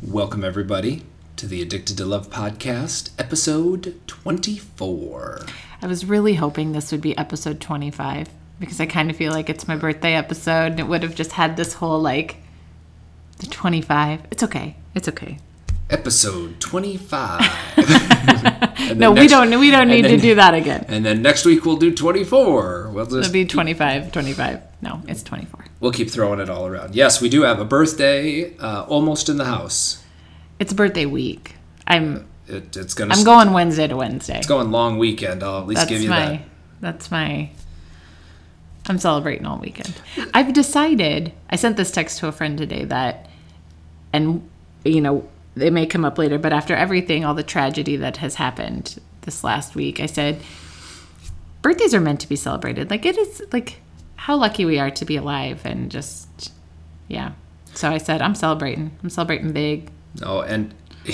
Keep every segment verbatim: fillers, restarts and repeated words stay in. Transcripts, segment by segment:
Welcome, everybody, to the Addicted to Love podcast, episode twenty-four. I was really hoping this would be episode twenty-five because I kind of feel like it's my birthday episode and it would have just had this whole, like, the twenty-five. It's okay. It's okay. Episode twenty-five. No, next, we don't We don't need then, to do that again. And then next week we'll do twenty-four. We'll just It'll be twenty-five, twenty-five. No, it's twenty-four. We'll keep throwing it all around. Yes, we do have a birthday uh, almost in the house. It's birthday week. I'm It, it's gonna. I'm st- going Wednesday to Wednesday. It's going long weekend. I'll at least That's give you my, that. That's my... I'm celebrating all weekend. I've decided... I sent this text to a friend today that... And, you know, it may come up later, but after everything, all the tragedy that has happened this last week, I said, birthdays are meant to be celebrated. Like, it is, like, how lucky we are to be alive and just... Yeah. So I said, I'm celebrating. I'm celebrating big. No, and...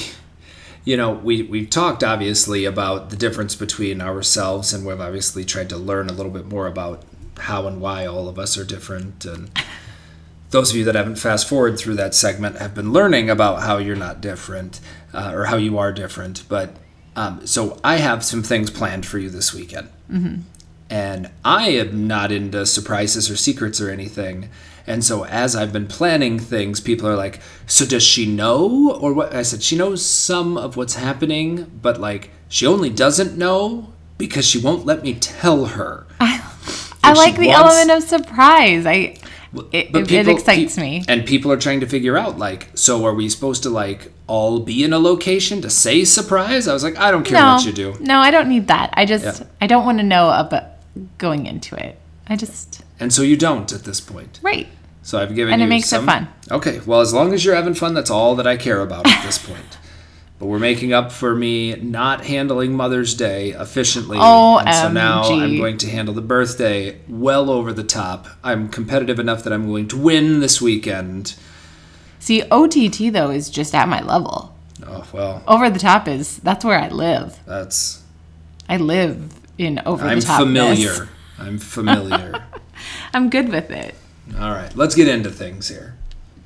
You know, we, we've talked, obviously, about the difference between ourselves, and we've obviously tried to learn a little bit more about how and why all of us are different. And those of you that haven't fast forward through that segment have been learning about how you're not different, uh, or how you are different. But um, so I have some things planned for you this weekend. Mm-hmm. And I am not into surprises or secrets or anything. And so as I've been planning things, people are like, so does she know? Or what? I said, she knows some of what's happening, but like she only doesn't know because she won't let me tell her. I, I like the wants, element of surprise. I it, but it, people, it excites pe- me. And people are trying to figure out, like, so are we supposed to like all be in a location to say surprise? I was like, I don't care no, what you do. No, I don't need that. I just Yeah. I don't want to know about going into it. I just And so you don't at this point. Right. So I've given and you it makes some... it fun. Okay, well, as long as you're having fun, that's all that I care about at this point. But we're making up for me not handling Mother's Day efficiently. O M G. And so now I'm going to handle the birthday well over the top. I'm competitive enough that I'm going to win this weekend. See, O T T, though, is just at my level. Oh, well. Over the top is... That's where I live. That's... I live in over I'm the top. familiar. I'm familiar. I'm good with it. All right, let's get into things here.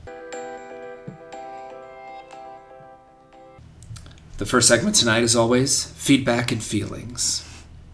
The first segment tonight, as always, feedback and feelings.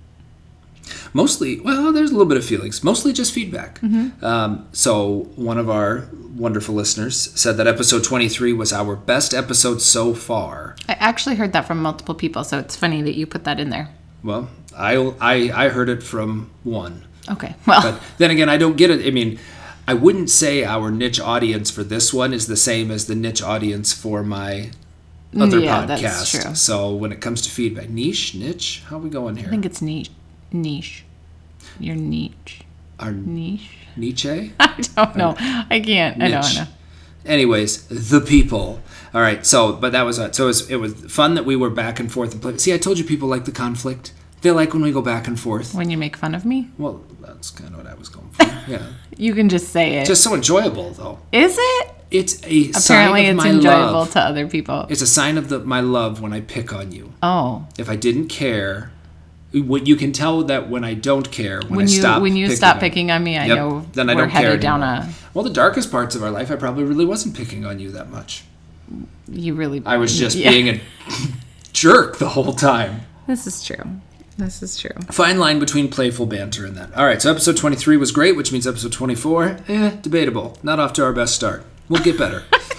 Mostly, well, there's a little bit of feelings. Mostly just feedback. Mm-hmm. Um, so one of our wonderful listeners said that episode twenty-three was our best episode so far. I actually heard that from multiple people, so it's funny that you put that in there. Well, I, I, I heard it from one. Okay, well. But then again, I don't get it. I mean... I wouldn't say our niche audience for this one is the same as the niche audience for my other yeah, podcast. That's true. So when it comes to feedback, niche, niche, how are we going here? I think it's niche. Niche. Your niche. Our niche. Nietzsche? I don't know. I can't. Niche. I don't know. Anyways, the people. All right. So, but that was it. So it was, it was fun that we were back and forth and play. See, I told you people like the conflict. They like when we go back and forth. When you make fun of me? Well, that's kind of what I was going for. Yeah. You can just say it. Just so enjoyable, though. Is it? It's a Apparently sign of it's my enjoyable love. to other people. It's a sign of the, my love when I pick on you. Oh. If I didn't care, what you can tell that when I don't care, when, when I you, stop when you picking stop on, picking on me, I yep, know then I we're don't care headed down anymore. a... Well, the darkest parts of our life, I probably really wasn't picking on you that much. You really... I was just yeah. being a jerk the whole time. This is true. This is true. Fine line between playful banter and that. All right, so episode twenty-three was great, which means episode twenty-four, eh, debatable. Not off to our best start. We'll get better.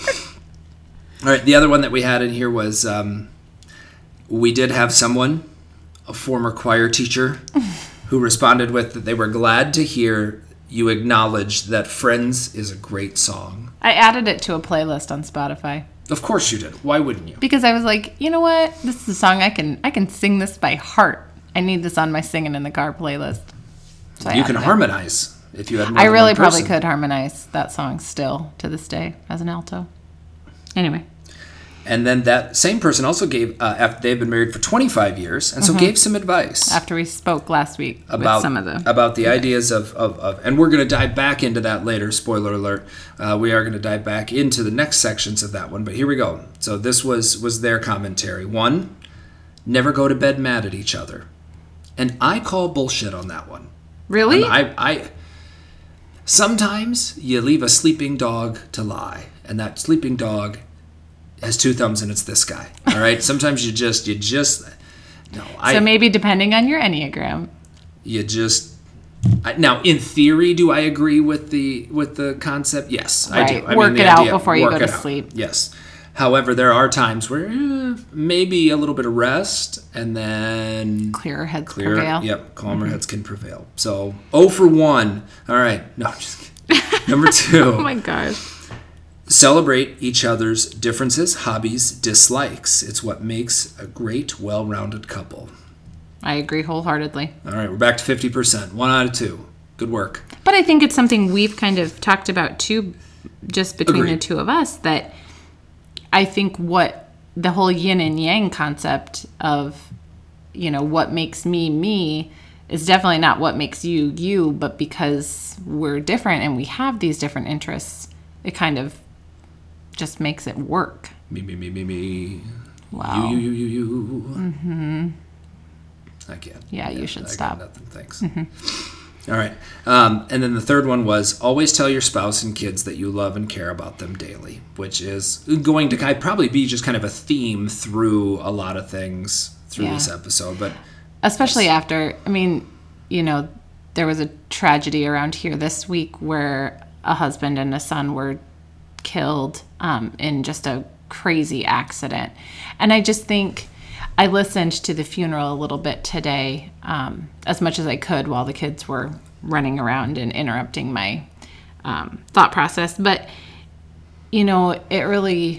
All right, the other one that we had in here was um, we did have someone, a former choir teacher, who responded with that they were glad to hear you acknowledge that Friends is a great song. I added it to a playlist on Spotify. Of course you did. Why wouldn't you? Because I was like, you know what? This is a song I can I can sing this by heart. I need this on my singing in the car playlist. So you can harmonize if you had more I than really one probably person. could harmonize that song still to this day as an alto. Anyway. And then that same person also gave, uh, after they've been married for twenty-five years, and so mm-hmm. gave some advice. After we spoke last week about with some of the... About the ideas of, of, of... And we're going to dive back into that later, spoiler alert. Uh, we are going to dive back into the next sections of that one, but here we go. So this was, was their commentary. One, never go to bed mad at each other. And I call bullshit on that one. Really? I, I Sometimes you leave a sleeping dog to lie, and that sleeping dog has two thumbs and it's this guy. All right. Sometimes you just, you just, no. I, so maybe depending on your Enneagram. You just, I, now in theory, do I agree with the with the concept? Yes, right. I do. I work mean, it idea, out before you go to out. sleep. Yes. However, there are times where eh, maybe a little bit of rest and then clearer heads clear, prevail. Yep, calmer mm-hmm. heads can prevail. So, oh for one. All right. No, I'm just kidding. Number two. Oh my gosh. Celebrate each other's differences, hobbies, dislikes. It's what makes a great, well-rounded couple. I agree wholeheartedly. All right, we're back to fifty percent. One out of two. Good work. But I think it's something we've kind of talked about too, just between Agreed. the two of us, that I think what the whole yin and yang concept of, you know, what makes me me is definitely not what makes you you, but because we're different and we have these different interests, it kind of just makes it work. Me, me, me, me, me. Wow. You, you, you, you, you. Mm-hmm. I can't. Yeah, you should I stop. Got nothing. Thanks. Mm-hmm. All right. Um, and then the third one was always tell your spouse and kids that you love and care about them daily, which is going to probably be just kind of a theme through a lot of things through yeah. this episode. But especially yes. after, I mean, you know, there was a tragedy around here this week where a husband and a son were killed um, in just a crazy accident. And I just think... I listened to the funeral a little bit today, um, as much as I could while the kids were running around and interrupting my um, thought process. But, you know, it really,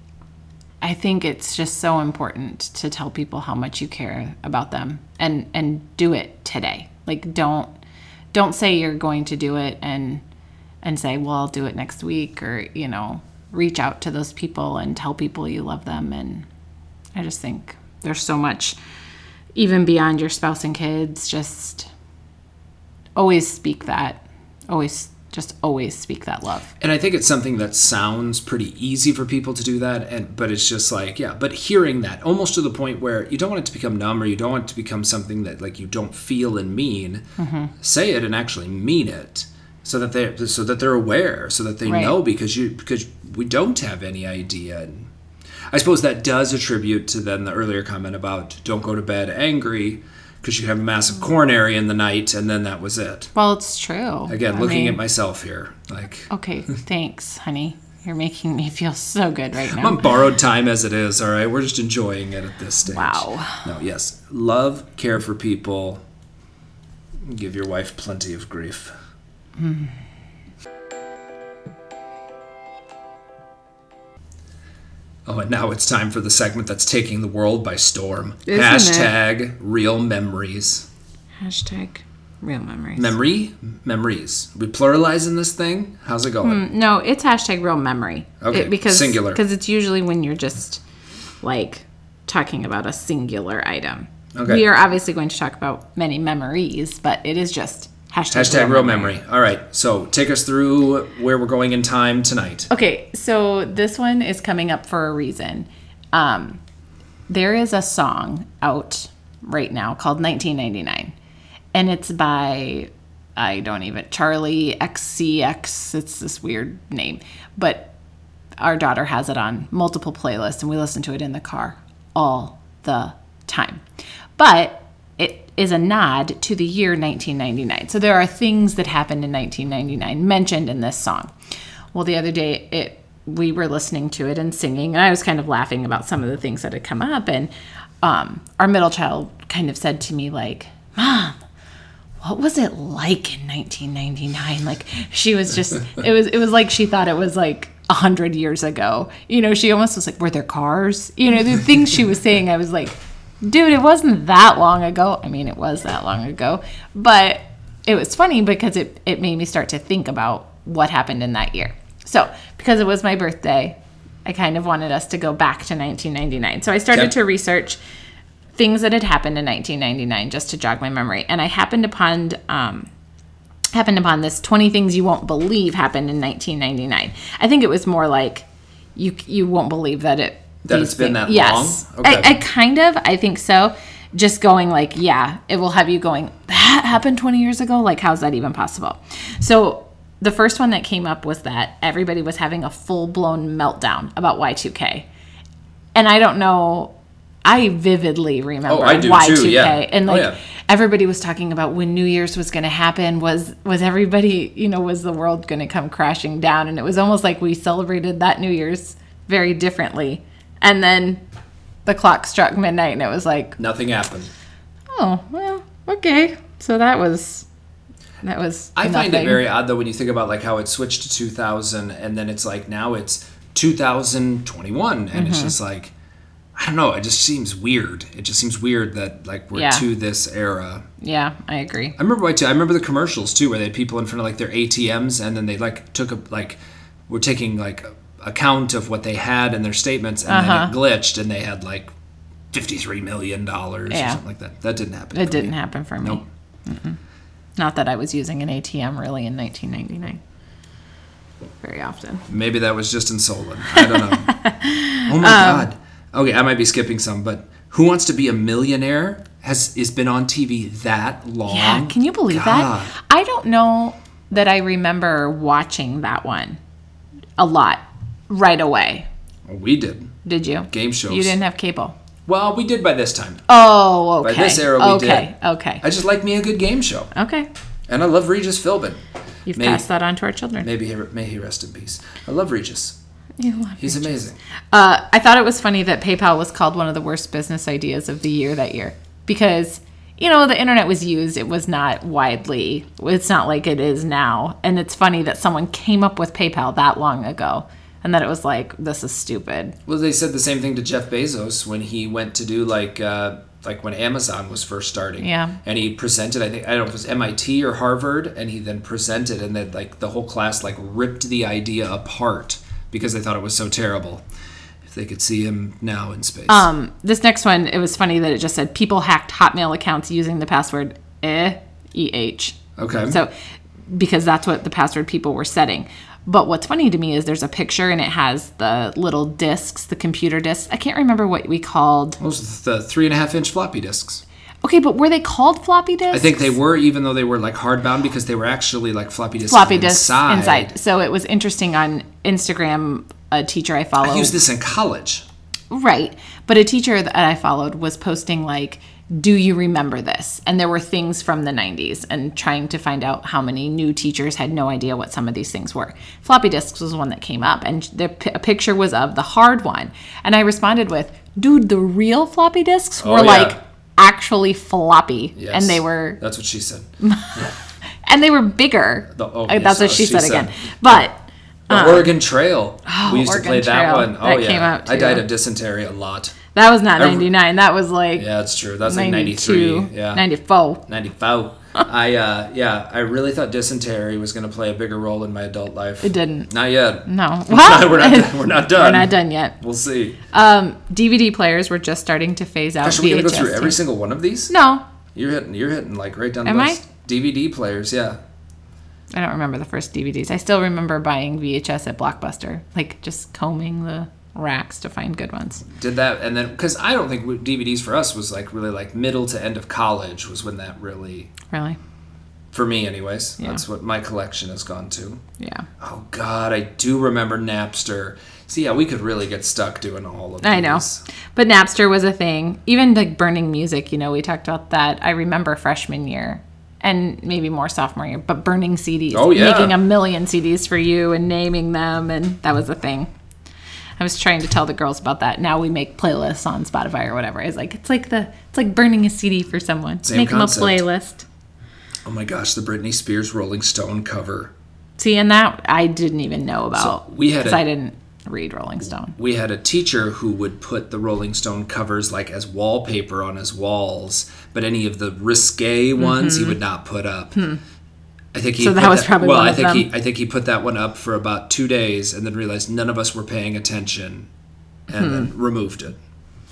I think it's just so important to tell people how much you care about them and, and do it today. Like, don't, don't say you're going to do it and, and say, well, I'll do it next week, or, you know, reach out to those people and tell people you love them. And I just think there's so much, even beyond your spouse and kids, just always speak that. Always, just always speak that love. And I think it's something that sounds pretty easy for people to do that, and but it's just like, yeah, but hearing that almost to the point where you don't want it to become numb, or you don't want it to become something that like you don't feel and mean. Mm-hmm. Say it and actually mean it, so that they so that they're aware, so that they right. know, because you because we don't have any idea. And I suppose that does attribute to then the earlier comment about don't go to bed angry, because you have a massive coronary in the night, and then that was it. Well, it's true. Again, I looking mean, at myself here. like. Okay, thanks, honey. You're making me feel so good right now. I'm on borrowed time as it is, all right? We're just enjoying it at this stage. Wow. No, yes. Love, care for people. Give your wife plenty of grief. Mm. Oh, and now it's time for the segment that's taking the world by storm. Isn't Hashtag it? Real memories. Hashtag real memories. Memory? Memories. We pluralizing this thing? How's it going? Mm, no, it's hashtag real memory. Okay, it, because, singular. Because it's usually when you're just, like, talking about a singular item. Okay. We are obviously going to talk about many memories, but it is just hashtag, hashtag real, real memory. memory. All right, so take us through where we're going in time tonight. Okay, so this one is coming up for a reason. Um, there is a song out right now called nineteen ninety-nine, and it's by, I don't even, Charlie X C X. It's this weird name, but our daughter has it on multiple playlists, and we listen to it in the car all the time. But it is a nod to the year nineteen ninety-nine. So there are things that happened in nineteen ninety-nine mentioned in this song. Well, the other day, it we were listening to it and singing, and I was kind of laughing about some of the things that had come up. And um, our middle child kind of said to me, like, Mom, what was it like in nineteen ninety-nine? Like, she was just, it was, it was like she thought it was like a hundred years ago. You know, she almost was like, were there cars? You know, the things she was saying, I was like, dude, it wasn't that long ago. I mean, it was that long ago, but it was funny because it, it made me start to think about what happened in that year. So, because it was my birthday, I kind of wanted us to go back to nineteen ninety-nine. So I started okay. to research things that had happened in nineteen ninety-nine just to jog my memory. And I happened upon um, happened upon this twenty things you won't believe happened in nineteen ninety-nine. I think it was more like you you won't believe that it That it's been things. that yes. long? Okay. I, I kind of, I think so. Just going like, yeah, it will have you going, that happened twenty years ago? Like, how's that even possible? So the first one that came up was that everybody was having a full-blown meltdown about Y two K. and I don't know, I vividly remember Oh, I do Y two K. too, yeah. And Oh, like yeah. everybody was talking about when New Year's was going to happen. Was was everybody, you know, was the world going to come crashing down? And it was almost like we celebrated that New Year's very differently. And then the clock struck midnight, and it was like, Nothing happened. oh, well, okay. So that was that was. I find it nothing. very odd though when you think about like how it switched to two thousand, and then it's like now it's two thousand twenty-one, and Mm-hmm. it's just like, I don't know. It just seems weird. It just seems weird that like we're Yeah. to this era. Yeah, I agree. I remember too. I remember the commercials too, where they had people in front of like their A T Ms, and then they like took a like were taking like account of what they had in their statements, and Uh-huh. then it glitched, and they had like fifty-three million dollars or Yeah. something like that. That didn't happen. It for didn't me. happen for me. Nope. Not that I was using an A T M really in nineteen ninety-nine. Very often. Maybe that was just in Solon. I don't know. Oh my Um, god. Okay, I might be skipping some, but Who Wants to Be a Millionaire has has been on T V that long. Yeah, can you believe God. that? I don't know that I remember watching that one a lot right away. Well, we did Did you? game shows. You didn't have cable. Well, we did by this time. Oh, okay. By this era, we okay, did. Okay, I just like me a good game show, okay. and I love Regis Philbin. You've May- passed that on to our children. Maybe he, may he rest in peace. I love Regis. You love He's it. amazing. Uh, I thought it was funny that PayPal was called one of the worst business ideas of the year that year because, you know, the internet was used. It was not widely, it's not like it is now. And it's funny that someone came up with PayPal that long ago and that it was like, this is stupid. Well, they said the same thing to Jeff Bezos when he went to do like uh, like when Amazon was first starting. Yeah. And he presented, I think, I don't know if it was M I T or Harvard, and he then presented, and then like the whole class like ripped the idea apart because they thought it was so terrible. If they could see him now in space. Um, this next one, it was funny that it just said people hacked Hotmail accounts using the password eh, E H. Okay. So, because that's what the password people were setting. But what's funny to me is there's a picture and it has the little discs, the computer discs. I can't remember what we called. Those are the three and a half inch floppy disks. Okay, but were they called floppy disks? I think they were, even though they were like hardbound, because they were actually like floppy disks floppy disks inside. inside. So it was interesting on Instagram. A teacher I follow. I used this in college. Right. But a teacher that I followed was posting like, do you remember this? And there were things from the nineties and trying to find out how many new teachers had no idea what some of these things were. Floppy disks was one that came up and the p- a picture was of the hard one. And I responded with, dude, the real floppy disks were Oh, yeah. like actually floppy. Yes. And they were, That's what she said. and they were bigger. The- oh, Uh, That's yes, what she, she said, said. again. But The Oregon Trail. Oh, we used Oregon to play that Trail. one. Oh That yeah. came out, I died too. of dysentery a lot. that was not I- ninety-nine. That was like Yeah, that's true. That was like ninety-two, ninety-three. Yeah. ninety-four. ninety-five. I uh yeah, I really thought dysentery was going to play a bigger role in my adult life. It didn't. Not yet. No. we're Well, not, we're not, we're not done. We're not done yet. We'll see. Um, D V D players were just starting to phase out. Gosh, are we going to go V H S through every tapes. single one of these? No, You're hitting you're hitting like right down the Am I? list. D V D players, yeah. I don't remember the first D V Ds. I still remember buying V H S at Blockbuster, like just combing the racks to find good ones. Did that, and then because I don't think we- D V Ds for us was like really like middle to end of college was when that really, Really? for me anyways, Yeah. that's what my collection has gone to. Yeah. Oh God, I do remember Napster. See, yeah, we could really get stuck doing all of these. I know. But Napster was a thing. Even like burning music, you know, we talked about that. I remember freshman year and maybe more sophomore year, but burning C Ds. Oh, yeah. Making a million C Ds for you and naming them, and that was a thing. I was trying to tell the girls about that. Now we make playlists on Spotify or whatever. I was like, it's like the it's like burning a C D for someone. Same Make concept. them a playlist. Oh my gosh, the Britney Spears Rolling Stone cover. See, and that I didn't even know about. So we had because a- I didn't read Rolling Stone. We had a teacher who would put the Rolling Stone covers like as wallpaper on his walls, but any of the risque ones he would not put up. I think he Mm-hmm. So that put was probably well. one I of think them. he I think he put that one up for about two days and then realized none of us were paying attention, and Hmm. then removed it.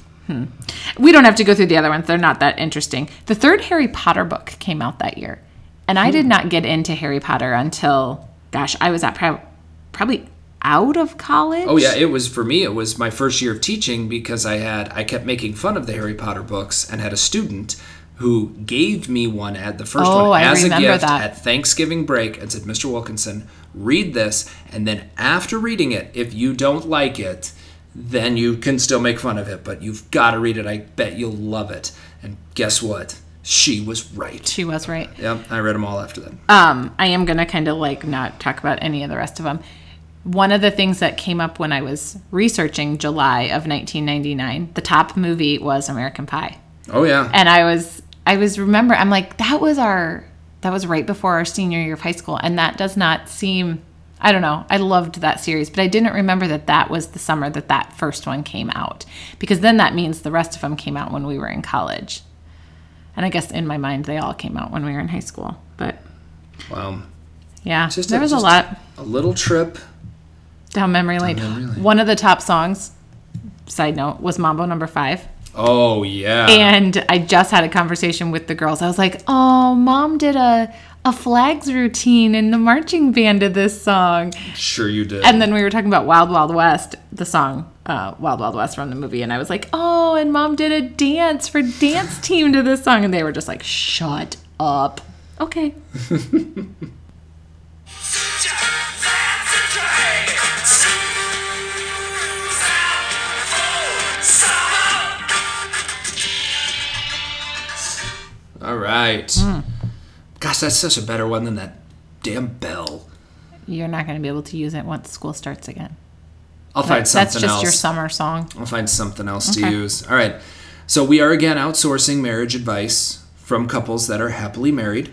We don't have to go through the other ones. They're not that interesting. The third Harry Potter book came out that year. And I did not get into Harry Potter until, gosh, I was at prob- probably out of college. Oh yeah, it was for me. It was my first year of teaching because I had I kept making fun of the Harry Potter books and had a student who gave me one at the first Oh, one I as a remember gift that. at Thanksgiving break and said, Mister Wilkinson, read this, and then after reading it, if you don't like it, then you can still make fun of it, but you've got to read it. I bet you'll love it. And guess what? She was right. She was right. Yep, I read them all after that. Um, I am going to kind of like not talk about any of the rest of them. One of the things that came up when I was researching July of nineteen ninety-nine, the top movie was American Pie. Oh, yeah. And I was, I was remember, I'm like, that was our, that was right before our senior year of high school. And that does not seem, I don't know. I loved that series, but I didn't remember that that was the summer that that first one came out, because then that means the rest of them came out when we were in college. And I guess in my mind, they all came out when we were in high school. But wow, yeah, just there a, was just a lot. A little trip down memory lane. Down memory lane. One of the top songs, side note, was Mambo Number Five. Oh yeah. And I just had a conversation with the girls. I was like, "Oh, Mom did a a flags routine, and the marching band did this song." Sure, you did. And then we were talking about Wild Wild West, the song uh, Wild Wild West from the movie, and I was like, "Oh, and Mom did a dance for dance team to this song," and they were just like, "Shut up." Okay. All right. Mm. Gosh, that's such a better one than that damn bell. You're not going to be able to use it once school starts again. I'll find That's something else. That's just your summer song. I'll find something else Okay. to use. All right. So we are again outsourcing marriage advice from couples that are happily married.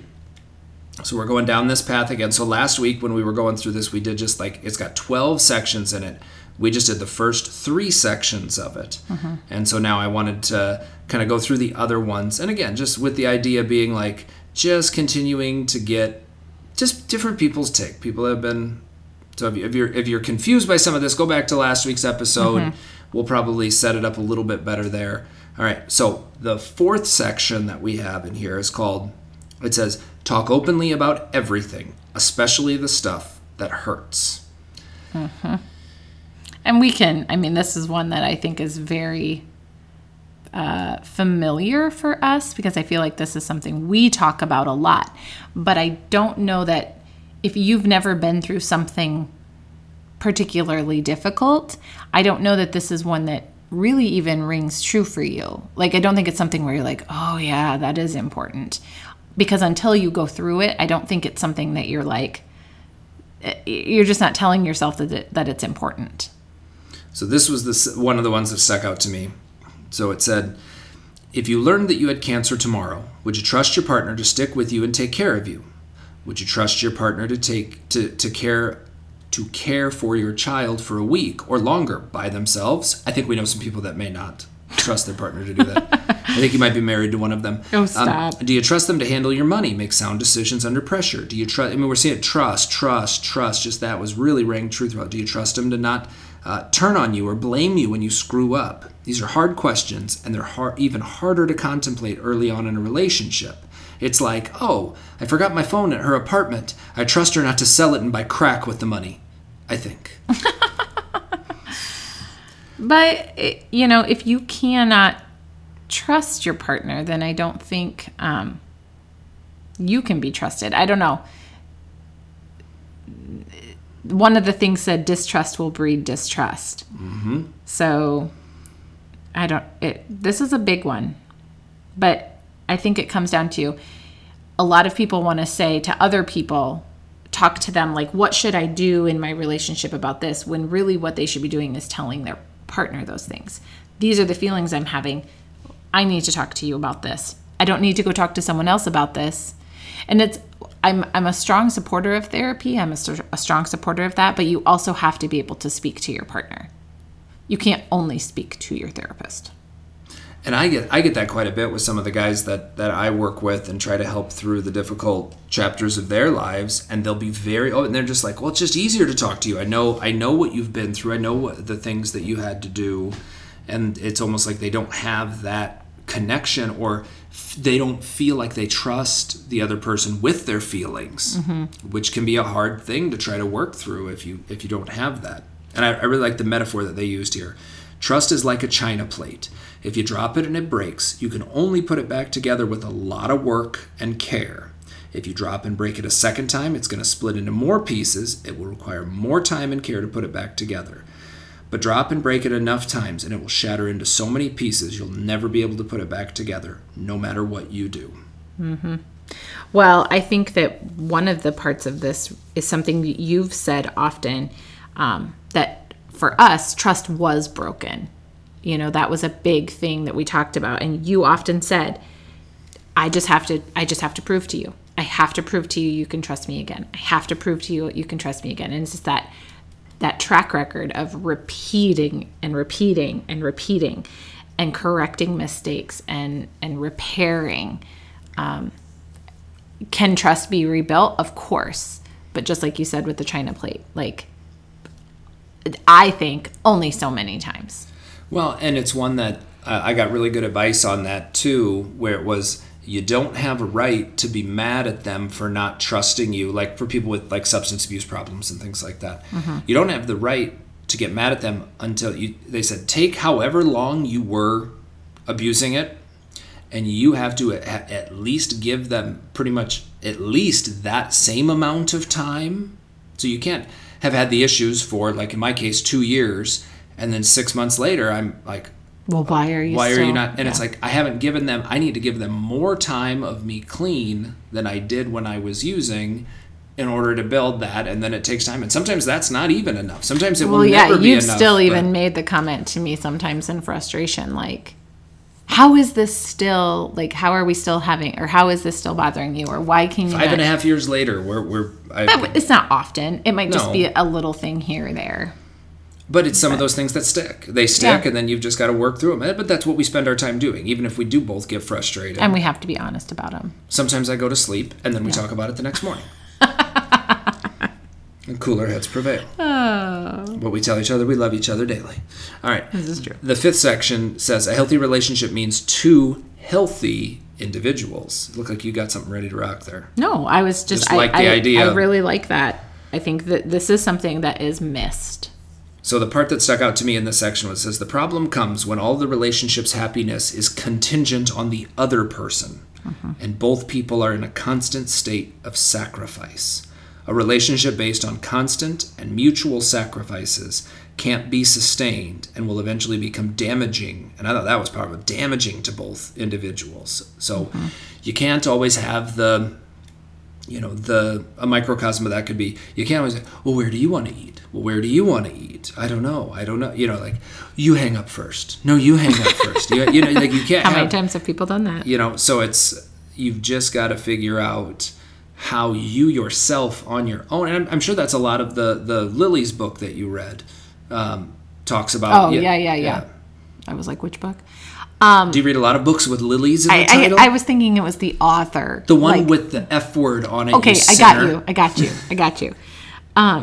So we're going down this path again. So last week when we were going through this, we did just like, it's got twelve sections in it. We just did the first three sections of it. Mm-hmm. And so now I wanted to kind of go through the other ones. And again, just with the idea being like, just continuing to get just different people's take. People have been, so if, you, if you're if you're confused by some of this, go back to last week's episode. Mm-hmm. We'll probably set it up a little bit better there. All right, so the fourth section that we have in here is called, it says, talk openly about everything, especially the stuff that hurts. Mm-hmm. And we can, I mean, this is one that I think is very uh, familiar for us, because I feel like this is something we talk about a lot. But I don't know that if you've never been through something particularly difficult, I don't know that this is one that really even rings true for you. Like, I don't think it's something where you're like, oh yeah, that is important. Because until you go through it, I don't think it's something that you're like, you're just not telling yourself that it, that it's important. So this was the, one of the ones that stuck out to me. So it said, if you learned that you had cancer tomorrow, would you trust your partner to stick with you and take care of you? Would you trust your partner to take to, to care to care for your child for a week or longer by themselves? I think we know some people that may not trust their partner to do that. I think you might be married to one of them. Oh, stop. Um, do you trust them to handle your money, make sound decisions under pressure? Do you trust? I mean, we're saying trust, trust, trust. Just that was really rang true throughout. Do you trust them to not uh, turn on you or blame you when you screw up? These are hard questions, and they're hard, even harder to contemplate early on in a relationship. It's like, oh, I forgot my phone at her apartment. I trust her not to sell it and buy crack with the money, I think. But, you know, if you cannot trust your partner, then I don't think um, you can be trusted. I don't know. One of the things said distrust will breed distrust. Mm-hmm. So, I don't, it, this is a big one. But I think it comes down to a lot of people want to say to other people, talk to them like, what should I do in my relationship about this? When really what they should be doing is telling their partner those things. These are the feelings I'm having. I need to talk to you about this. I don't need to go talk to someone else about this. And it's, I'm I'm a strong supporter of therapy. I'm a, a strong supporter of that, but you also have to be able to speak to your partner. You can't only speak to your therapist. And I get I get that quite a bit with some of the guys that, that I work with and try to help through the difficult chapters of their lives, and they'll be very oh and they're just like, well, it's just easier to talk to you. I know I know what you've been through. I know what the things that you had to do, and it's almost like they don't have that connection, or f- they don't feel like they trust the other person with their feelings, mm-hmm. which can be a hard thing to try to work through if you if you don't have that. And I, I really like the metaphor that they used here. Trust is like a china plate. If you drop it and it breaks, you can only put it back together with a lot of work and care. If you drop and break it a second time, it's going to split into more pieces. It will require more time and care to put it back together. But drop and break it enough times, and it will shatter into so many pieces you'll never be able to put it back together, no matter what you do. Mm-hmm. Well, I think that one of the parts of this is something that you've said often, um, that for us, trust was broken. You know, that was a big thing that we talked about. And you often said, I just have to, I just have to prove to you. I have to prove to you you can trust me again. I have to prove to you you can trust me again. And it's just that that track record of repeating and repeating and repeating and correcting mistakes and, and repairing. Um, can trust be rebuilt? Of course. But just like you said with the China plate, like, I think only so many times. Well, and it's one that uh, I got really good advice on that too, where it was, you don't have a right to be mad at them for not trusting you, like for people with like substance abuse problems and things like that. Mm-hmm. You don't have the right to get mad at them until you, they said, take however long you were abusing it, and you have to at, at least give them pretty much at least that same amount of time. So you can't have had the issues for, like in my case, two years, and then six months later, I'm like, well, why are you Why still, are you not? And yeah. It's like, I haven't given them, I need to give them more time of me clean than I did when I was using in order to build that. And then it takes time. And sometimes that's not even enough. Sometimes it will well, yeah, never be you've enough. still but even made the comment to me sometimes in frustration, like, how is this still, like, how are we still having, or how is this still bothering you? Or why can you Five not? and a half years later, we're, we're I, That, it's not often. It might just No. be a little thing here or there. But it's some of those things that stick. They stick, Yeah. and then you've just got to work through them. But that's what we spend our time doing, even if we do both get frustrated. And we have to be honest about them. Sometimes I go to sleep, and then we talk about it the next morning. And cooler heads prevail. Oh. But we tell each other we love each other daily. All right. This is true. The fifth section says a healthy relationship means two healthy individuals. Look like you got something ready to rock there. No, I was just, Just I, like the I, idea. I really like that. I think that this is something that is missed. So the part that stuck out to me in this section was, says the problem comes when all the relationship's happiness is contingent on the other person, mm-hmm. and both people are in a constant state of sacrifice. A relationship based on constant and mutual sacrifices can't be sustained and will eventually become damaging. And I thought that was powerful, damaging to both individuals. So mm-hmm. you can't always have the, you know, the a microcosm of that could be, you can't always say, well, where do you want to eat? Well, where do you want to eat? I don't know. I don't know. You know, like, you hang up first. No, you hang up first. You, you know, like you can't How have, many times have people done that? You know, so it's, you've just got to figure out how you yourself on your own, and I'm, I'm sure that's a lot of the, the Lily's book that you read um, talks about. Oh, yeah yeah, yeah, yeah. I was like, which book? Um, Do you read a lot of books with Lily's in the I, title? I, I was thinking it was the author. The one like, with the F word on it. Okay, you I got sinner. you. I got you. I got you. Um,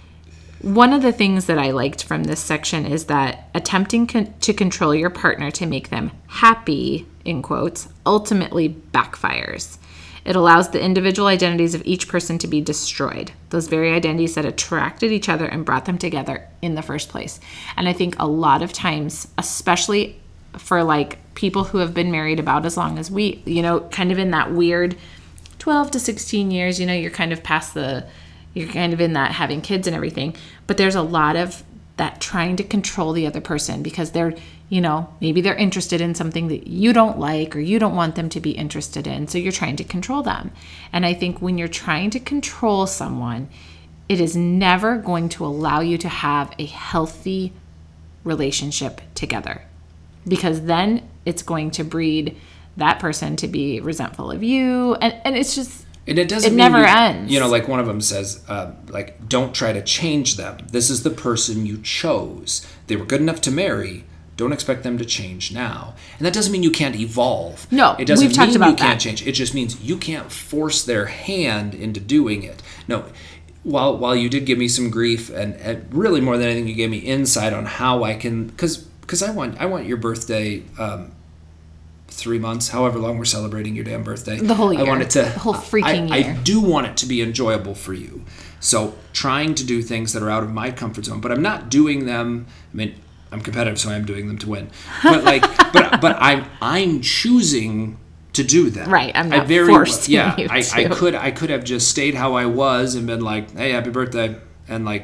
one of the things that I liked from this section is that attempting con- to control your partner to make them happy, in quotes, ultimately backfires. It allows the individual identities of each person to be destroyed. Those very identities that attracted each other and brought them together in the first place. And I think a lot of times, especially for like people who have been married about as long as we, you know, kind of in that weird twelve to sixteen years, you know, you're kind of past the, you're kind of in that having kids and everything. But there's a lot of that trying to control the other person because they're, you know, maybe they're interested in something that you don't like or you don't want them to be interested in. So you're trying to control them. And I think when you're trying to control someone, it is never going to allow you to have a healthy relationship together. Because then it's going to breed that person to be resentful of you. And, and it's just, And it doesn't it mean never you, ends. You know, like one of them says, uh, like, don't try to change them. This is the person you chose. They were good enough to marry. Don't expect them to change now. And that doesn't mean you can't evolve. No, it doesn't we've talked mean about you can't that. change. It just means you can't force their hand into doing it. No, while while you did give me some grief, and, and really more than anything, you gave me insight on how I can, because because I want I want your birthday. Um, three months, however long we're celebrating your damn birthday. The whole year. I want it to, the whole freaking I, year. I do want it to be enjoyable for you. So trying to do things that are out of my comfort zone, but I'm not doing them. I mean, I'm competitive, so I'm doing them to win. But like, but but I'm I'm choosing to do them. Right, I'm not I very, forcing yeah, you I, to. I could I could have just stayed how I was and been like, hey, happy birthday, and like.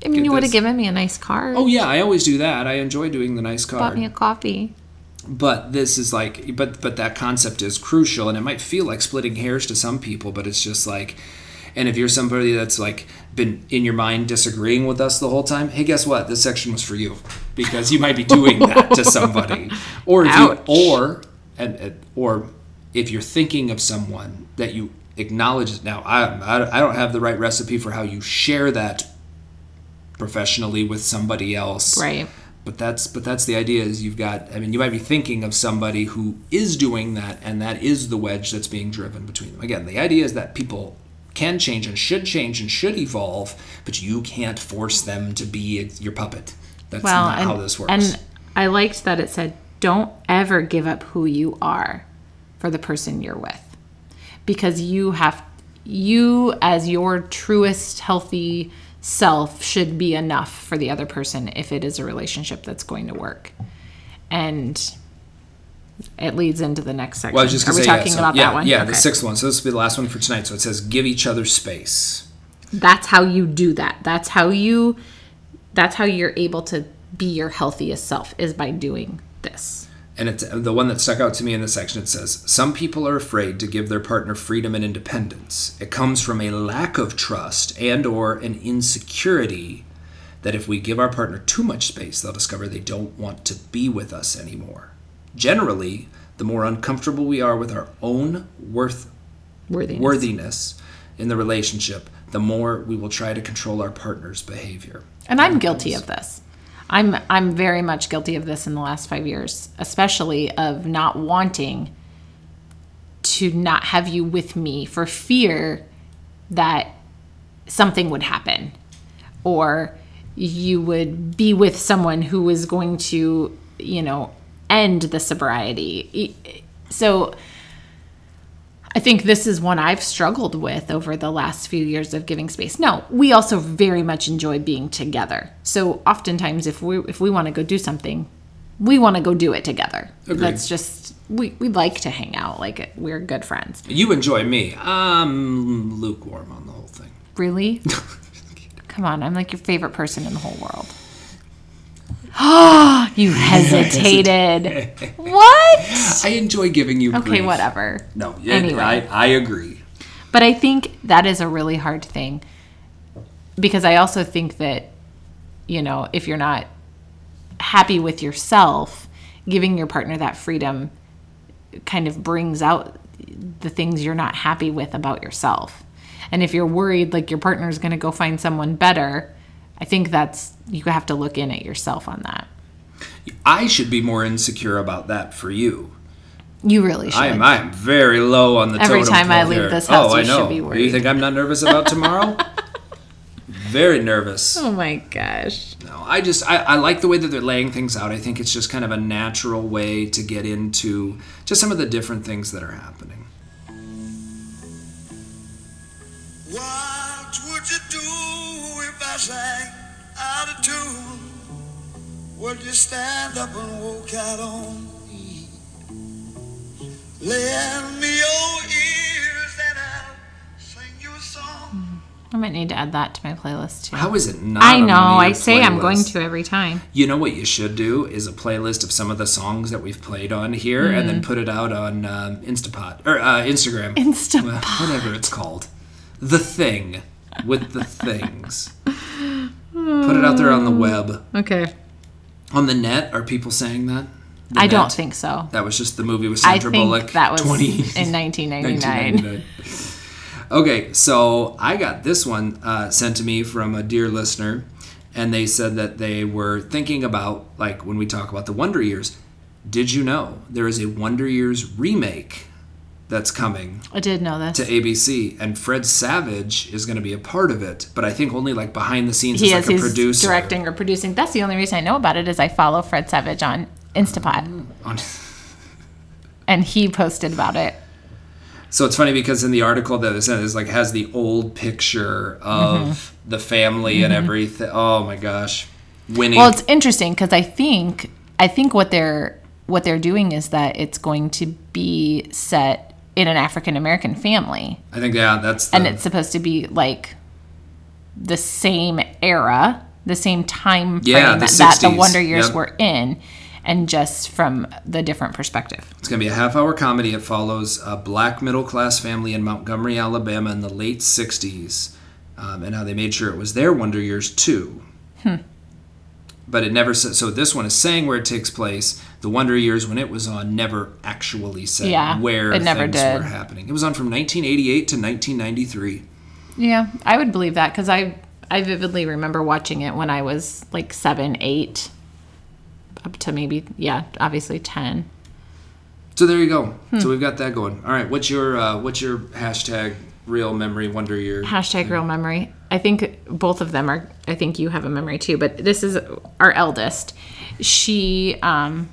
I mean, you would have given me a nice card. Oh yeah, I always do that. I enjoy doing the nice card. Bought me a coffee. But this is like, but but that concept is crucial, and it might feel like splitting hairs to some people, but it's just like, and if you're somebody that's like been in your mind disagreeing with us the whole time, hey, guess what? This section was for you, because you might be doing that to somebody, or if Ouch. you, or and, and or if you're thinking of someone that you acknowledge. Now, I I I don't have the right recipe for how you share that professionally with somebody else, Right. But that's but that's the idea is you've got, I mean, you might be thinking of somebody who is doing that, and that is the wedge that's being driven between them. Again, the idea is that people can change and should change and should evolve, but you can't force them to be your puppet. That's Well, not and, how this works. and I liked that it said, don't ever give up who you are for the person you're with. Because you have, you as your truest, healthy self should be enough for the other person if it is a relationship that's going to work. And it leads into the next section. Well, I was just Are gonna we say, yeah, talking so- about yeah, that one? Yeah, Okay. the sixth one. So this will be the last one for tonight. So it says, give each other space. That's how you do that. That's how you, that's how you're able to be your healthiest self, is by doing this. And it's the one that stuck out to me in this section. It says, some people are afraid to give their partner freedom and independence. It comes from a lack of trust and or an insecurity that if we give our partner too much space, they'll discover they don't want to be with us anymore. Generally, the more uncomfortable we are with our own worth Worthiness. worthiness in the relationship, the more we will try to control our partner's behavior. And I'm guilty of this. I'm I'm very much guilty of this in the last five years, especially of not wanting to not have you with me for fear that something would happen, or you would be with someone who was going to, you know, end the sobriety. So I think this is one I've struggled with over the last few years of giving space. No, we also very much enjoy being together. So oftentimes if we if we want to go do something, we want to go do it together. Agreed. That's just, we, we like to hang out. Like, we're good friends. You enjoy me. I'm lukewarm on the whole thing. Really? Come on, I'm like your favorite person in the whole world. Oh, you hesitated. What? I enjoy giving you Okay, grief. whatever. No, yeah, Anyway. I, I agree. But I think that is a really hard thing, because I also think that, you know, if you're not happy with yourself, giving your partner that freedom kind of brings out the things you're not happy with about yourself. And if you're worried like your partner is going to go find someone better, I think that's, you have to look in at yourself on that. I should be more insecure about that for you. You really should. I am. I am very low on the Every totem time I pole leave here. this house, oh, you I know. should be worried. You think I'm not nervous about tomorrow? Very nervous. Oh my gosh. No, I just I, I like the way that they're laying things out. I think it's just kind of a natural way to get into just some of the different things that are happening. What would you do if I sang out of tune? Would you stand up and walk out on me? Lend me your ears and I'll sing you a song. I might need to add that to my playlist too. How is it not I on know. your I say I'm going playlist? to every time. You know what you should do is a playlist of some of the songs that we've played on here, and then put it out on um, Instapot or uh, Instagram, Instapot. Well, whatever it's called, the thing with the things. Put it out there on the web, Okay. on the net. Are people saying that? The I net? don't think so. That was just the movie with I Sandra think Bullock. that was twenty in nineteen ninety-nine. nineteen ninety-nine. Okay, so I got this one uh, sent to me from a dear listener, and they said that they were thinking about, like, when we talk about the Wonder Years, did you know there is a Wonder Years remake that's coming I did know this. to A B C, and Fred Savage is going to be a part of it, but I think only like behind the scenes he as is like a he's producer. directing or producing. That's the only reason I know about it, is I follow Fred Savage on Instapot, On- and he posted about it. So it's funny because in the article that is is like has the old picture of Mm-hmm. the family and everything. Oh my gosh, Winnie. Well, it's interesting because I think I think what they're what they're doing is that it's going to be set in an African American family, I think yeah, that's the, and it's supposed to be like the same era the same time frame Yeah, the that sixties. the Wonder Years Yep. were in, and just from the different perspective. It's going to be a half-hour comedy. It follows a black middle-class family in Montgomery, Alabama in the late sixties, um, and how they made sure it was their Wonder Years, too. Hmm. But it never says... So this one is saying where it takes place. The Wonder Years, when it was on, never actually said Yeah, where it never things did. were happening. It was on from nineteen eighty-eight to nineteen ninety-three. Yeah, I would believe that because I I vividly remember watching it when I was like seven, eight, up to maybe, yeah, obviously ten. So there you go. Hmm. So we've got that going. All right, what's your uh, what's your hashtag real memory Wonder Year? Hashtag real memory. I think both of them are, I think you have a memory too, but this is our eldest. She, um,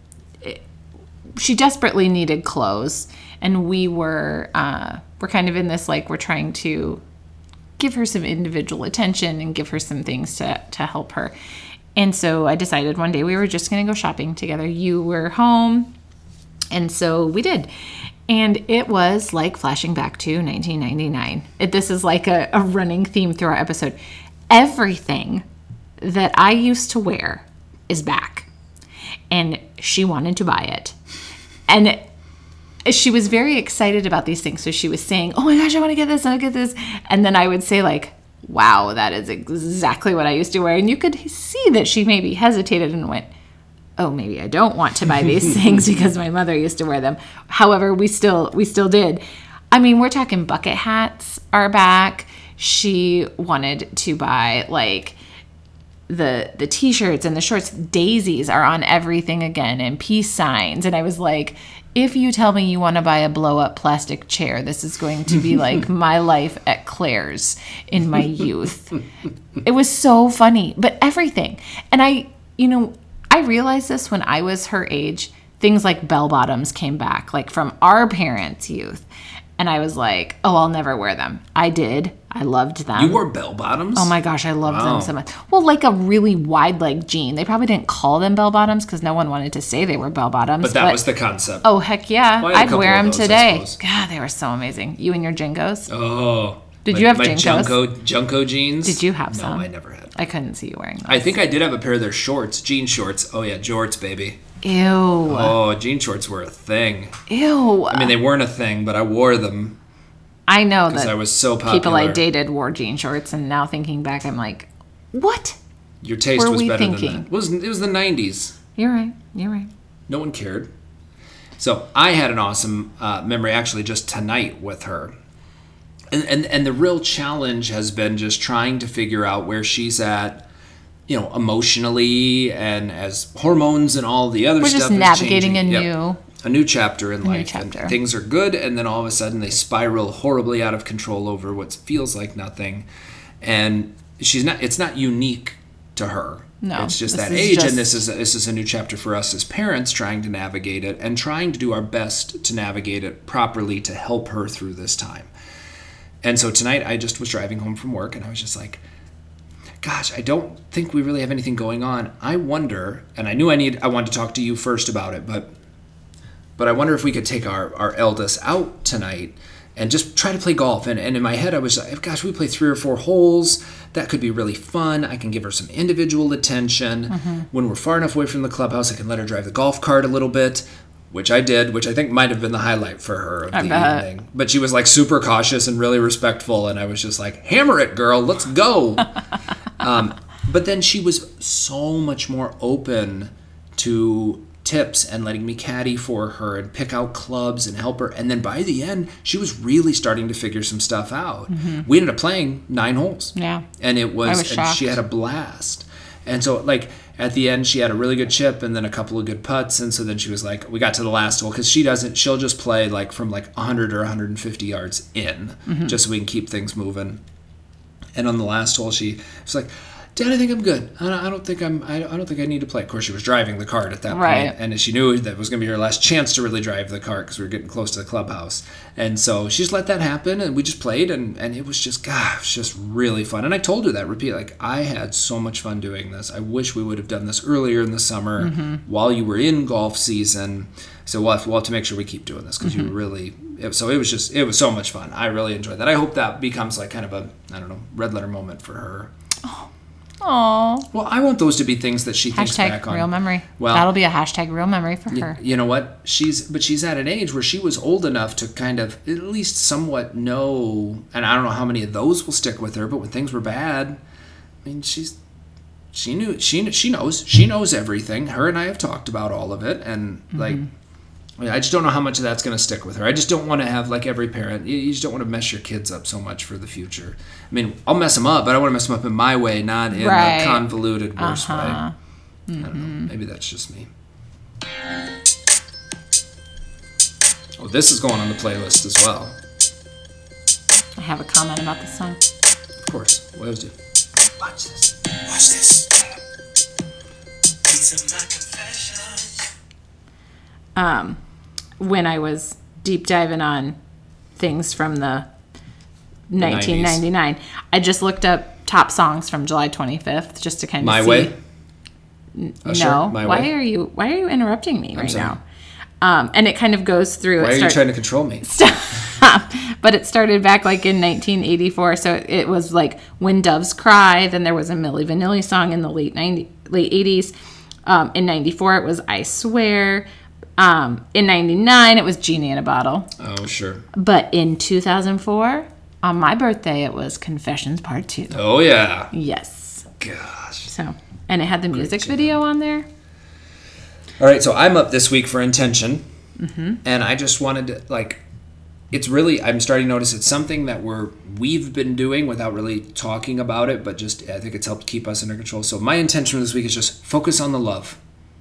she desperately needed clothes, and we were, uh, we're kind of in this, like, we're trying to give her some individual attention and give her some things to, to help her. And so I decided one day we were just going to go shopping together. You were home, and so we did. And it was like flashing back to nineteen ninety-nine. It, this is like a, a running theme through our episode. Everything that I used to wear is back. And she wanted to buy it. And she was very excited about these things. So she was saying, oh my gosh, I want to get this, I want to get this. And then I would say, like, wow, that is exactly what I used to wear. And you could see that she maybe hesitated and went, oh, maybe I don't want to buy these things because my mother used to wear them. However, we still we still did. I mean, we're talking bucket hats are back. She wanted to buy, like, the the t-shirts and the shorts. Daisies are on everything again, and peace signs. And I was like, if you tell me you want to buy a blow-up plastic chair, this is going to be like my life at Claire's in my youth. It was so funny, but everything. And I, you know, I realized this when I was her age. Things like bell-bottoms came back, like from our parents' youth. And I was like, oh, I'll never wear them. I did. I loved them. You wore bell bottoms? Oh my gosh, I loved Wow. them so much. Well, like a really wide leg jean. They probably didn't call them bell bottoms because no one wanted to say they were bell bottoms. But that was the concept. Oh, heck yeah. Well, I had a I'd couple wear of them those, I today. suppose. God, they were so amazing. You and your Jinkos? Oh. Did my- you have my Jinkos? Junko, Junko jeans? Did you have some? No, I never had. I couldn't see you wearing them. I think I did have a pair of their shorts, jean shorts. Oh yeah, jorts, baby. Ew. Oh, jean shorts were a thing. Ew. I mean, they weren't a thing, but I wore them I know because that I was so popular. people I dated wore jean shorts, and now thinking back, I'm like, what? Your taste were was we better thinking? than that. It was, it was the nineties. You're right. You're right. No one cared. So I had an awesome uh, memory actually just tonight with her. And, and and the real challenge has been just trying to figure out where she's at, you know, emotionally, and as hormones and all the other We're stuff just is navigating changing. a Yep. new... a new chapter in life. chapter. And things are good, and then all of a sudden they spiral horribly out of control over what feels like nothing. And she's not. It's not unique to her. No, it's just this that is age, just- and this is this is a new chapter for us as parents, trying to navigate it and trying to do our best to navigate it properly to help her through this time. And so tonight, I just was driving home from work, and I was just like, gosh, I don't think we really have anything going on. I wonder, and I knew I need, I wanted to talk to you first about it, but but I wonder if we could take our, our eldest out tonight and just try to play golf. And, and in my head, I was like, gosh, we play three or four holes. That could be really fun. I can give her some individual attention. Mm-hmm. When we're far enough away from the clubhouse, I can let her drive the golf cart a little bit, which I did, which I think might have been the highlight for her of I the bet. evening. But she was like super cautious and really respectful, and I was just like, hammer it, girl, let's go. um, but then she was so much more open to tips and letting me caddy for her and pick out clubs and help her. And then by the end, she was really starting to figure some stuff out. We ended up playing nine holes. Yeah. And it was, I was and shocked. she had a blast. And so, like, at the end, she had a really good chip and then a couple of good putts. And so then she was like, we got to the last hole, because she doesn't, she'll just play like from like one hundred or one hundred fifty yards in, Mm-hmm. just so we can keep things moving. And on the last hole, she was like, Dad, I think I'm good. I don't, I don't think I'm. I I don't think I need to play. Of course, she was driving the cart at that Right. point, and she knew that was going to be her last chance to really drive the cart because we were getting close to the clubhouse. And so she just let that happen, and we just played, and, and it was just, gosh, it was just really fun. And I told her that, repeat, like, I had so much fun doing this. I wish we would have done this earlier in the summer while you were in golf season. So we'll have, we'll have to make sure we keep doing this because you really. It, so it was just, it was so much fun. I really enjoyed that. I hope that becomes like kind of a, I don't know, red letter moment for her. Aw. Well, I want those to be things that she thinks back Hashtag on. real memory. Well, That'll be a hashtag real memory for her. You know what? She's but she's at an age where she was old enough to kind of at least somewhat know, and I don't know how many of those will stick with her, but when things were bad, I mean, she's she knew she she knows she knows everything. Her and I have talked about all of it, and mm-hmm. like I just don't know how much of that's going to stick with her. I just don't want to have, like every parent, you just don't want to mess your kids up so much for the future. I mean, I'll mess them up, but I want to mess them up in my way, not in right. a convoluted, worse uh-huh. way. Mm-hmm. I don't know. Maybe that's just me. Oh, this is going on the playlist as well. I have a comment about this song. Of course. We always do. Watch this. Watch this. These are my confessions. Um, when I was deep diving on things from the nineteen ninety-nine, I just looked up top songs from July twenty-fifth just to kind of My see. Way? N- Usher, no. My why Way? are you Why are you interrupting me I'm right sorry. now? Um, and it kind of goes through. Why it are start- you trying to control me? Stop. But it started back like in nineteen eighty-four, so it, it was like When Doves Cry. Then there was a Milli Vanilli song in the late ninety late eighties. Um, in ninety-four, it was I Swear. Um, in ninety-nine, it was Genie in a Bottle. Oh, sure. But in two thousand four, on my birthday, it was Confessions Part Two. Oh, yeah. Yes. Gosh. So, and it had the music video on there. All right, so I'm up this week for Intention. Mm-hmm. And I just wanted to, like, it's really, I'm starting to notice it's something that we're, we've been doing without really talking about it, but just, I think it's helped keep us under control. So my intention this week is just focus on the love.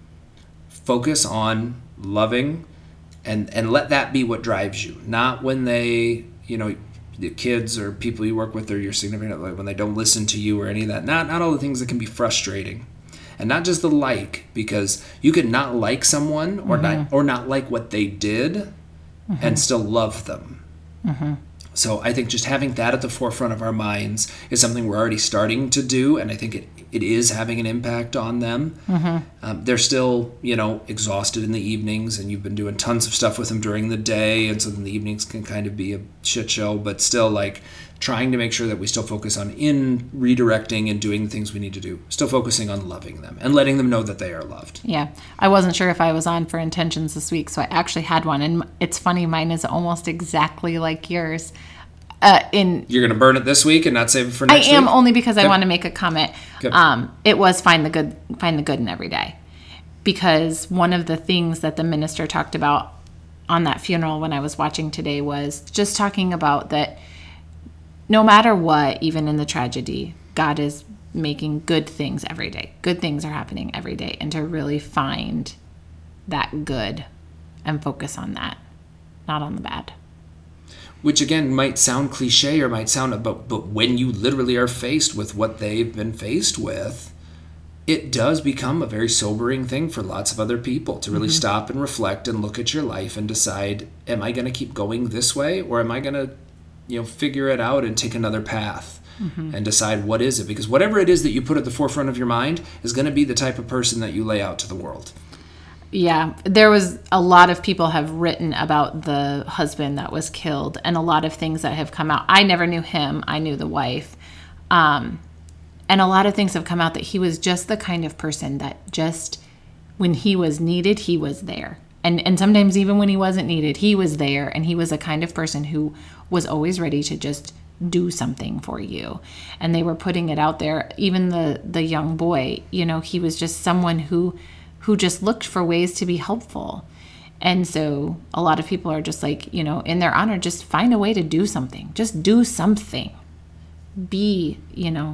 Focus on loving and, and let that be what drives you. Not when they, you know, the kids or people you work with or your significant other, when they don't listen to you or any of that. Not, not all the things that can be frustrating. And not just the like, because you could not like someone or mm-hmm. not or not like what they did mm-hmm. and still love them. Mm-hmm. So I think just having that at the forefront of our minds is something we're already starting to do, and I think it, it is having an impact on them. Mm-hmm. Um, they're still, you know, exhausted in the evenings, and you've been doing tons of stuff with them during the day, and so then the evenings can kind of be a shit show, but still, like, trying to make sure that we still focus on in redirecting and doing the things we need to do. Still focusing on loving them and letting them know that they are loved. Yeah. I wasn't sure if I was on for intentions this week, so I actually had one. And it's funny, mine is almost exactly like yours. Uh, in You're going to burn it this week and not save it for next week? I am, week? only because okay. I want to make a comment. Okay. Um, it was find the good, find the good in every day. Because one of the things that the minister talked about on that funeral when I was watching today was just talking about that no matter what, even in the tragedy, God is making good things every day. Good things are happening every day. And to really find that good and focus on that, not on the bad. Which, again, might sound cliche or might sound about, but when you literally are faced with what they've been faced with, it does become a very sobering thing for lots of other people to really mm-hmm. stop and reflect and look at your life and decide, am I going to keep going this way, or am I going to, you know, figure it out and take another path mm-hmm. and decide what is it? Because whatever it is that you put at the forefront of your mind is going to be the type of person that you lay out to the world. Yeah, there was a lot of people have written about the husband that was killed and a lot of things that have come out. I never knew him. I knew the wife. Um, and a lot of things have come out that he was just the kind of person that just, when he was needed, he was there. And and sometimes even when he wasn't needed, he was there. And he was a kind of person who was always ready to just do something for you. And they were putting it out there. Even the, the young boy, you know, he was just someone who who just looked for ways to be helpful. And so a lot of people are just like, you know, in their honor, just find a way to do something. Just do something. Be, you know.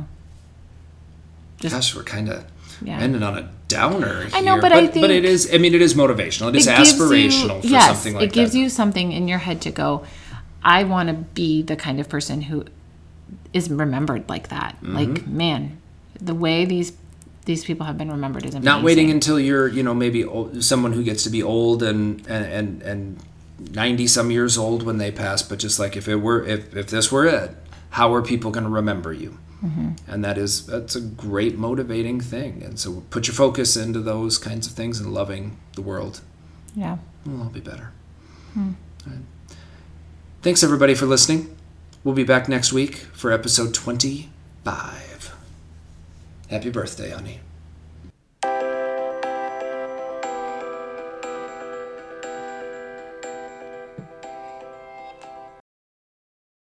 Just, Gosh, we're kind of yeah. ending on a downer here. I know, but, but I think... But it is, I mean, it is motivational. It is it aspirational you, for yes, something like that. it gives you something in your head to go, I want to be the kind of person who is remembered like that. Mm-hmm. Like, man, the way these these people have been remembered is amazing. Not waiting until you're, you know, maybe old, someone who gets to be old and and and, and ninety some years old when they pass, but just like if it were, if, if this were it, how are people going to remember you? Mm-hmm. And that is, that's a great motivating thing. And so put your focus into those kinds of things and loving the world. Yeah. It'll all be better. Hmm. All right. Thanks, everybody, for listening. We'll be back next week for episode twenty-five. Happy birthday, honey.